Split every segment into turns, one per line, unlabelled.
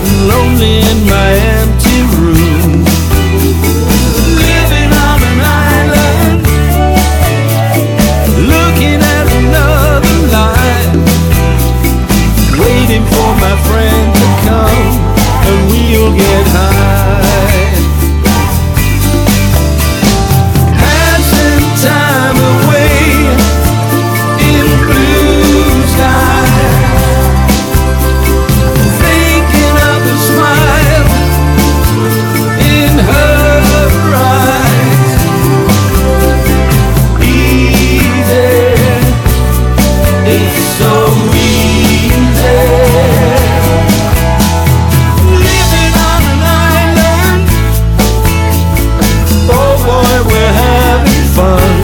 getting lonely in my empty room. Living on an island, looking at another life, waiting for my friend to come and we'll get high. Passing time away in blue skies, thinking of the smile in her eyes. Easy, it's so easy. Living on an island, oh boy, we're having fun.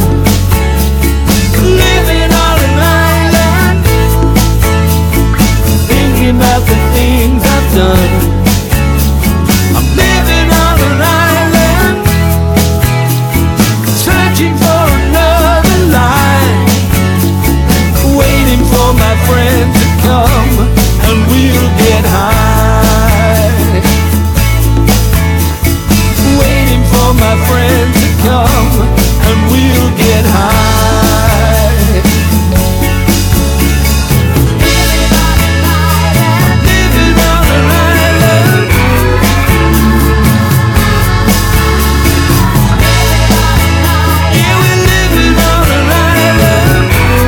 Living on an island, thinking about the things I've done. I'm living on an island, searching for another line, waiting for my friend to come and we'll get high. Waiting for my friend to come and we'll get high. Living on an island, yeah, we're living on an island.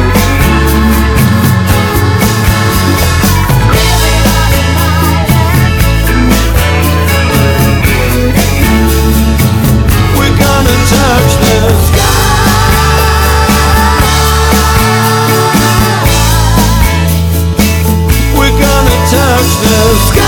We're gonna touch the sky. We're gonna touch the sky.